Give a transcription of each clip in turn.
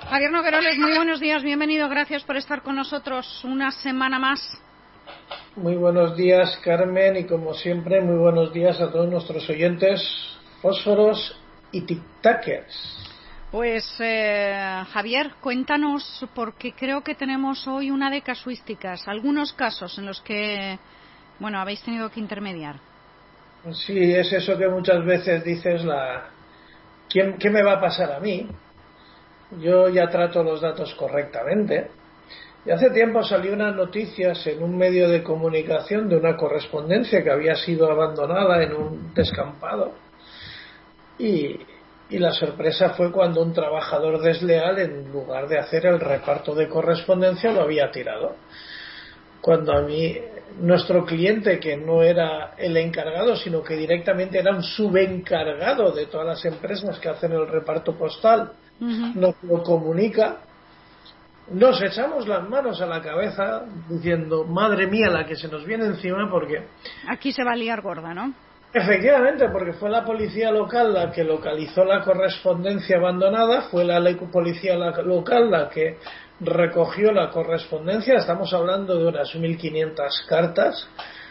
Javier Nogueroles, muy buenos días, bienvenido, gracias por estar con nosotros una semana más. Muy buenos días, Carmen, y como siempre, muy buenos días a todos nuestros oyentes, fósforos y tic-tackers. Pues Javier, cuéntanos, porque creo que tenemos hoy una de casuísticas, algunos casos en los que, bueno, habéis tenido que intermediar. Sí, es eso que muchas veces dices, ¿qué me va a pasar a mí? Yo ya trato los datos correctamente. Y hace tiempo salió unas noticias en un medio de comunicación de una correspondencia que había sido abandonada en un descampado. Y la sorpresa fue cuando un trabajador desleal, en lugar de hacer el reparto de correspondencia, lo había tirado. Cuando a mí, nuestro cliente, que no era el encargado, sino que directamente era un subencargado de todas las empresas que hacen el reparto postal, nos lo comunica, nos echamos las manos a la cabeza diciendo, madre mía, la que se nos viene encima, porque aquí se va a liar gorda, ¿no? Efectivamente, porque fue la policía local la que localizó la correspondencia abandonada, fue la policía local la que recogió la correspondencia. Estamos hablando de unas 1500 cartas,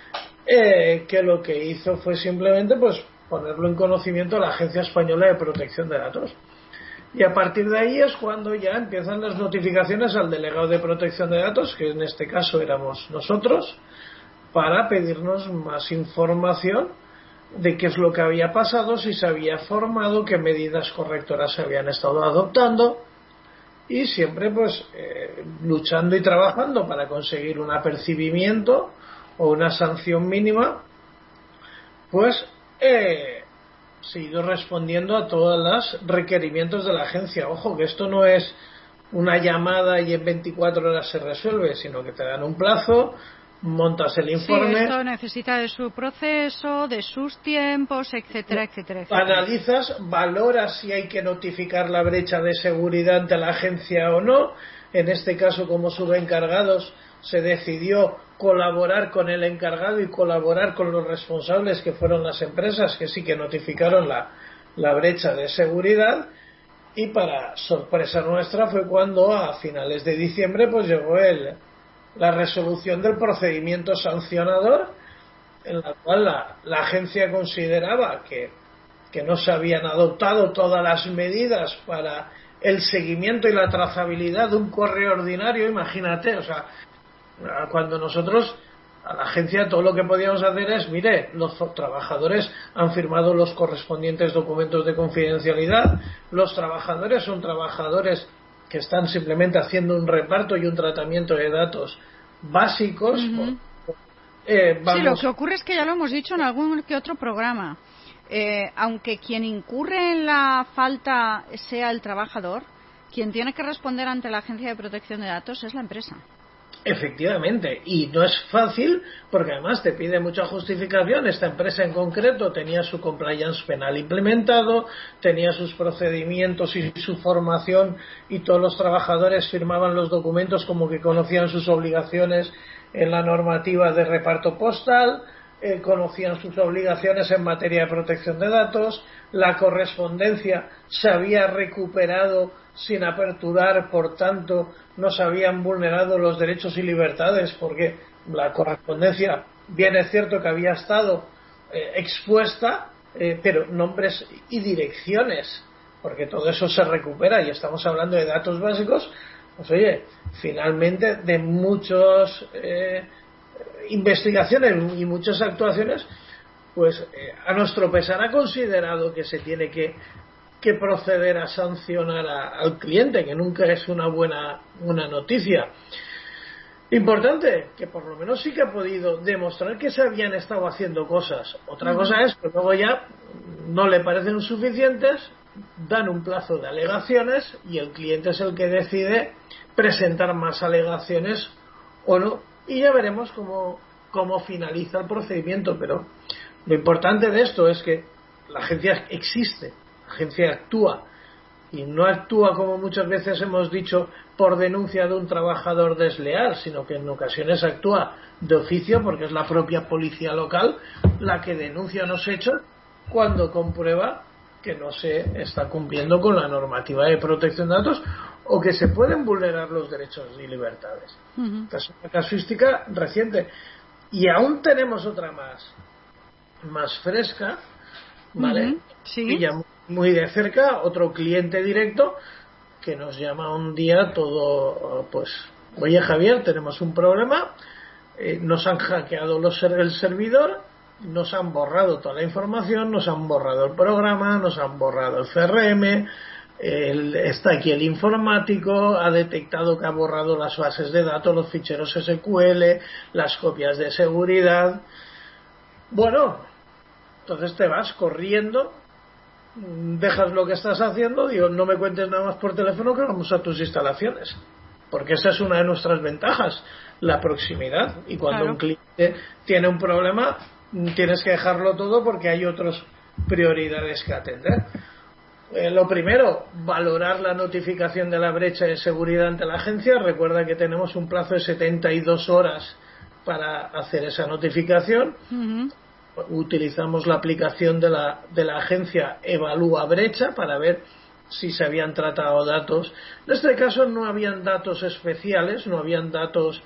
que lo que hizo fue simplemente pues ponerlo en conocimiento a la Agencia Española de Protección de Datos. Y a partir de ahí es cuando ya empiezan las notificaciones al delegado de protección de datos, que en este caso éramos nosotros, para pedirnos más información de qué es lo que había pasado, si se había formado, qué medidas correctoras se habían estado adoptando, y siempre pues luchando y trabajando para conseguir un apercibimiento o una sanción mínima, pues se ha ido respondiendo a todos los requerimientos de la agencia. Ojo, que esto no es una llamada y en 24 horas se resuelve, sino que te dan un plazo, montas el informe. Sí, esto necesita de su proceso, de sus tiempos, etcétera, etcétera, etcétera. Analizas, valoras si hay que notificar la brecha de seguridad ante la agencia o no. En este caso, como subencargados, se decidió colaborar con el encargado y colaborar con los responsables, que fueron las empresas que sí que notificaron la brecha de seguridad. Y para sorpresa nuestra fue cuando a finales de diciembre pues llegó la resolución del procedimiento sancionador, en la cual la agencia consideraba que no se habían adoptado todas las medidas para el seguimiento y la trazabilidad de un correo ordinario. Imagínate, o sea, cuando nosotros a la agencia todo lo que podíamos hacer es, mire, los trabajadores han firmado los correspondientes documentos de confidencialidad, los trabajadores son trabajadores que están simplemente haciendo un reparto y un tratamiento de datos básicos. Sí, lo que ocurre es que ya lo hemos dicho en algún que otro programa, aunque quien incurre en la falta sea el trabajador, quien tiene que responder ante la Agencia de Protección de Datos es la empresa. Efectivamente, y no es fácil porque además te pide mucha justificación. Esta empresa en concreto tenía su compliance penal implementado, tenía sus procedimientos y su formación, y todos los trabajadores firmaban los documentos como que conocían sus obligaciones en la normativa de reparto postal, conocían sus obligaciones en materia de protección de datos, la correspondencia se había recuperado sin aperturar, por tanto no se habían vulnerado los derechos y libertades, porque la correspondencia, bien es cierto que había estado expuesta, pero nombres y direcciones, porque todo eso se recupera y estamos hablando de datos básicos. Pues oye, finalmente de muchas investigaciones y muchas actuaciones, pues a nuestro pesar ha considerado que se tiene que proceder a sancionar al cliente, que nunca es una buena noticia. Importante, que por lo menos sí que ha podido demostrar que se habían estado haciendo cosas. Otra cosa es que luego ya no le parecen suficientes, dan un plazo de alegaciones y el cliente es el que decide presentar más alegaciones o no, y ya veremos cómo finaliza el procedimiento. Pero lo importante de esto es que la agencia existe, la agencia actúa, y no actúa, como muchas veces hemos dicho, por denuncia de un trabajador desleal, sino que en ocasiones actúa de oficio, porque es la propia policía local la que denuncia los hechos cuando comprueba que no se está cumpliendo con la normativa de protección de datos o que se pueden vulnerar los derechos y libertades. Esta es una casuística reciente. Y aún tenemos otra más fresca, ¿vale? Sí. Y muy de cerca, otro cliente directo que nos llama un día todo, pues, oye Javier, tenemos un problema, nos han hackeado el servidor, nos han borrado toda la información, nos han borrado el programa, nos han borrado el CRM, está aquí el informático, ha detectado que ha borrado las bases de datos, los ficheros SQL, las copias de seguridad. Bueno, entonces te vas corriendo, dejas lo que estás haciendo, digo, no me cuentes nada más por teléfono, que vamos a tus instalaciones, porque esa es una de nuestras ventajas, la proximidad. Y cuando un cliente tiene un problema, tienes que dejarlo todo porque hay otras prioridades que atender. Lo primero, valorar la notificación de la brecha de seguridad ante la agencia. Recuerda que tenemos un plazo de 72 horas para hacer esa notificación. Utilizamos la aplicación de la agencia Evalúa Brecha para ver si se habían tratado datos. En este caso no habían datos especiales, no habían datos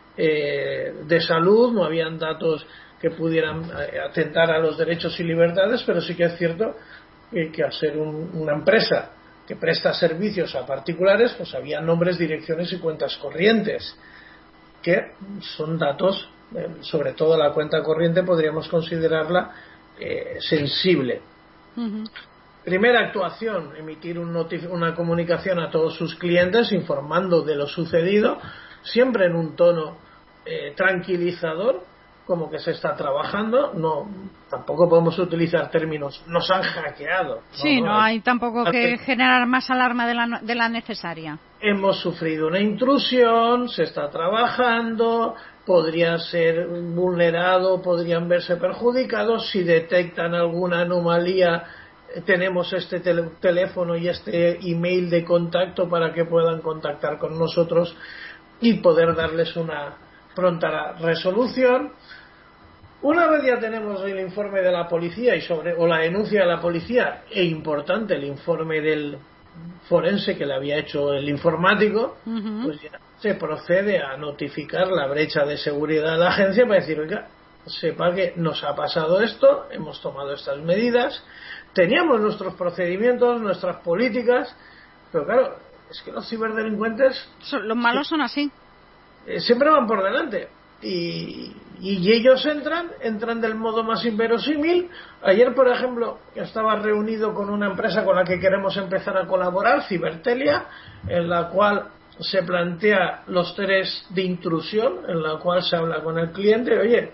de salud, no habían datos que pudieran atentar a los derechos y libertades, pero sí que es cierto que al ser una empresa que presta servicios a particulares, pues había nombres, direcciones y cuentas corrientes, que son datos, sobre todo la cuenta corriente podríamos considerarla sensible. Primera actuación, emitir una comunicación a todos sus clientes informando de lo sucedido, siempre en un tono tranquilizador, como que se está trabajando. No, tampoco podemos utilizar términos nos han hackeado. Sí, no hay tampoco que generar más alarma de la necesaria. Hemos sufrido una intrusión, se está trabajando, podría ser vulnerado, podrían verse perjudicados. Si detectan alguna anomalía, tenemos este teléfono y este email de contacto para que puedan contactar con nosotros y poder darles una pronta resolución. Una vez ya tenemos el informe de la policía o la denuncia de la policía, e importante el informe del forense que le había hecho el informático, pues ya se procede a notificar la brecha de seguridad a la agencia para decir, oiga, sepa que nos ha pasado esto, hemos tomado estas medidas, teníamos nuestros procedimientos, nuestras políticas, pero claro, es que los ciberdelincuentes, los malos son así, siempre van por delante. Y ellos entran del modo más inverosímil. Ayer, por ejemplo, estaba reunido con una empresa con la que queremos empezar a colaborar, Cibertelia, en la cual se plantea los test de intrusión, en la cual se habla con el cliente, oye,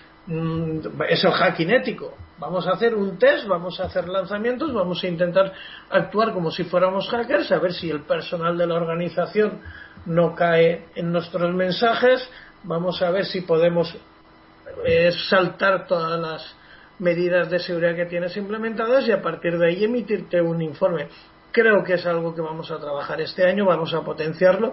es el hacking ético, vamos a hacer un test, vamos a hacer lanzamientos, vamos a intentar actuar como si fuéramos hackers, a ver si el personal de la organización no cae en nuestros mensajes. Vamos a ver si podemos saltar todas las medidas de seguridad que tienes implementadas y a partir de ahí emitirte un informe. Creo que es algo que vamos a trabajar este año, vamos a potenciarlo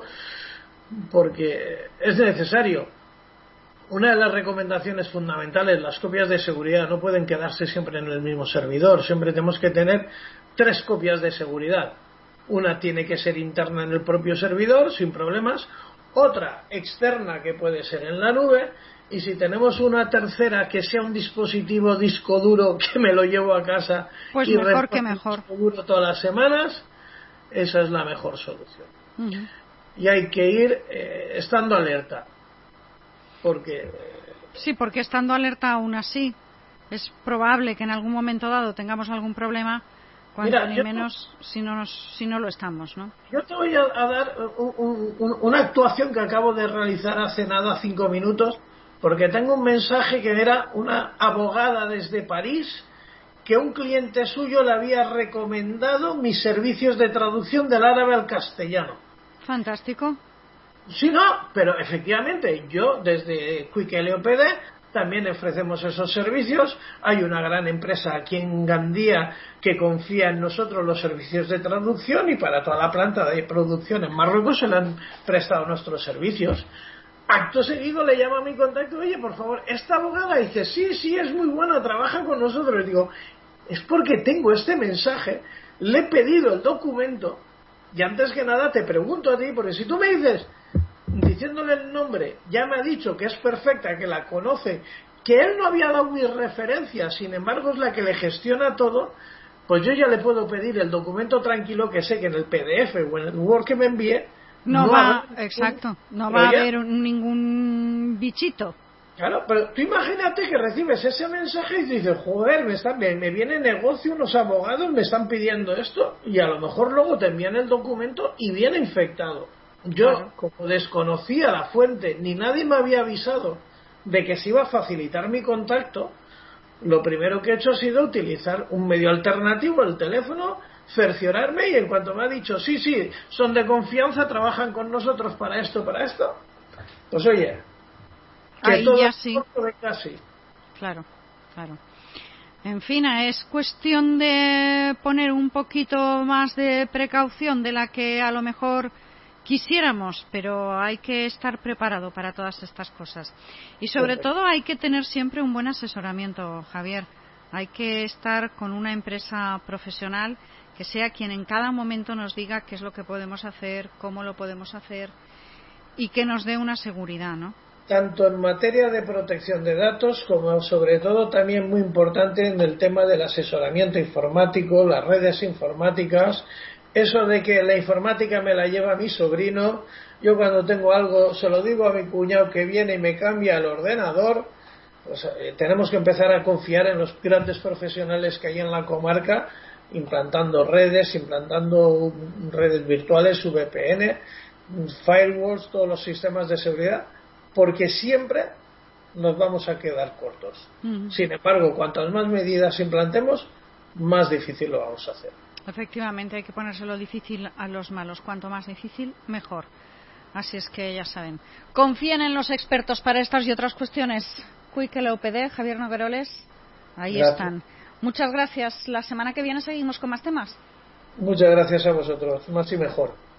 porque es necesario. Una de las recomendaciones fundamentales, las copias de seguridad no pueden quedarse siempre en el mismo servidor, siempre tenemos que tener 3 copias de seguridad. Una tiene que ser interna en el propio servidor, sin problemas, otra externa que puede ser en la nube, y si tenemos una tercera que sea un dispositivo disco duro que me lo llevo a casa, pues y mejor que mejor, disco duro todas las semanas, esa es la mejor solución. Y hay que ir estando alerta, porque sí, porque estando alerta aún así es probable que en algún momento dado tengamos algún problema. Cuanto ni menos si no lo estamos, ¿no? Yo te voy a dar una actuación que acabo de realizar hace nada, 5 minutos, porque tengo un mensaje que era una abogada desde París, que un cliente suyo le había recomendado mis servicios de traducción del árabe al castellano. Fantástico. Sí, no, pero efectivamente, yo desde Quick LOPD también ofrecemos esos servicios. Hay una gran empresa aquí en Gandía que confía en nosotros los servicios de traducción y para toda la planta de producción en Marruecos se le han prestado nuestros servicios. Acto seguido le llama a mi contacto, oye, por favor, esta abogada, dice, sí, es muy buena, trabaja con nosotros. Y digo, es porque tengo este mensaje, le he pedido el documento Y antes que nada te pregunto a ti, porque si tú me dices, diciéndole el nombre, ya me ha dicho que es perfecta, que la conoce, que él no había dado mis referencias, sin embargo es la que le gestiona todo, pues yo ya le puedo pedir el documento tranquilo, que sé que en el PDF o en el Word que me envíe no va a haber ningún bichito. Claro, pero tú imagínate que recibes ese mensaje y dices, joder, me viene negocio, unos abogados me están pidiendo esto, y a lo mejor luego te envían el documento y viene infectado. Yo, claro, como desconocía la fuente, ni nadie me había avisado de que se iba a facilitar mi contacto, lo primero que he hecho ha sido utilizar un medio alternativo, el teléfono, cerciorarme, y en cuanto me ha dicho, sí, son de confianza, trabajan con nosotros para esto, pues oye, que ahí todo ya sí. Casi. Claro. En fin, es cuestión de poner un poquito más de precaución de la que a lo mejor quisiéramos, pero hay que estar preparado para todas estas cosas. Y sobre todo hay que tener siempre un buen asesoramiento, Javier. Hay que estar con una empresa profesional que sea quien en cada momento nos diga qué es lo que podemos hacer, cómo lo podemos hacer y que nos dé una seguridad, ¿no? Tanto en materia de protección de datos como sobre todo también muy importante en el tema del asesoramiento informático, las redes informáticas, eso de que la informática me la lleva mi sobrino, yo cuando tengo algo se lo digo a mi cuñado que viene y me cambia el ordenador, pues tenemos que empezar a confiar en los grandes profesionales que hay en la comarca, implantando redes virtuales, VPN, firewalls, todos los sistemas de seguridad, porque siempre nos vamos a quedar cortos. Sin embargo, cuantas más medidas implantemos, más difícil lo vamos a hacer. Efectivamente, hay que ponérselo difícil a los malos. Cuanto más difícil, mejor. Así es que ya saben. Confíen en los expertos para estas y otras cuestiones. Quick LOPD, Javier Nogueroles, ahí están. Muchas gracias. La semana que viene seguimos con más temas. Muchas gracias a vosotros. Más y mejor.